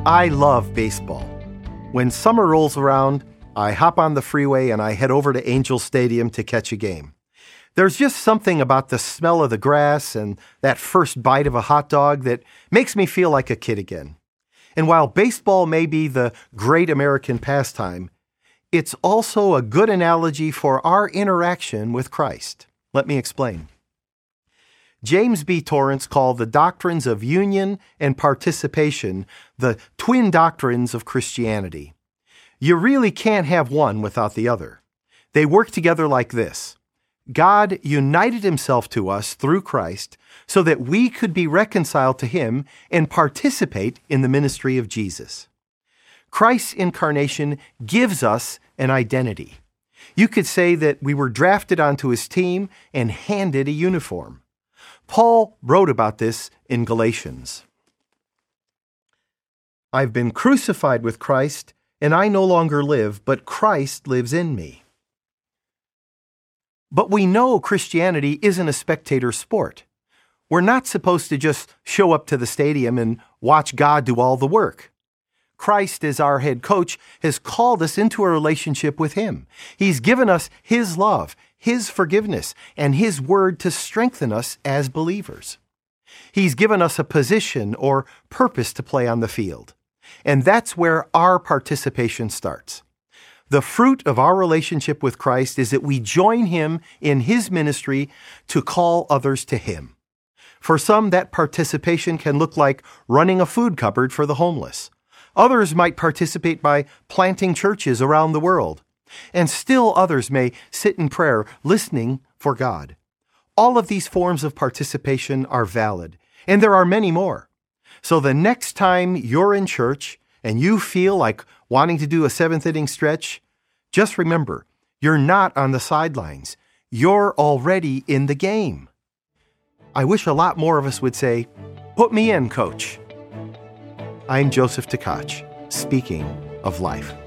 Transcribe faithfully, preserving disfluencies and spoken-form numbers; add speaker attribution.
Speaker 1: I love baseball. When summer rolls around, I hop on the freeway and I head over to Angel Stadium to catch a game. There's just something about the smell of the grass and that first bite of a hot dog that makes me feel like a kid again. And while baseball may be the great American pastime, it's also a good analogy for our interaction with Christ. Let me explain. James B. Torrance called the doctrines of union and participation the twin doctrines of Christianity. You really can't have one without the other. They work together like this. God united himself to us through Christ so that we could be reconciled to him and participate in the ministry of Jesus. Christ's incarnation gives us an identity. You could say that we were drafted onto his team and handed a uniform. Paul wrote about this in Galatians. I've been crucified with Christ, and I no longer live, but Christ lives in me. But we know Christianity isn't a spectator sport. We're not supposed to just show up to the stadium and watch God do all the work. Christ, as our head coach, has called us into a relationship with him. He's given us his love, his forgiveness, and his word to strengthen us as believers. He's given us a position or purpose to play on the field. And that's where our participation starts. The fruit of our relationship with Christ is that we join him in his ministry to call others to him. For some, that participation can look like running a food cupboard for the homeless. Others might participate by planting churches around the world. And still others may sit in prayer, listening for God. All of these forms of participation are valid, and there are many more. So the next time you're in church and you feel like wanting to do a seventh inning stretch, just remember, you're not on the sidelines. You're already in the game. I wish a lot more of us would say, "Put me in, coach." I'm Joseph Tkach, speaking of life.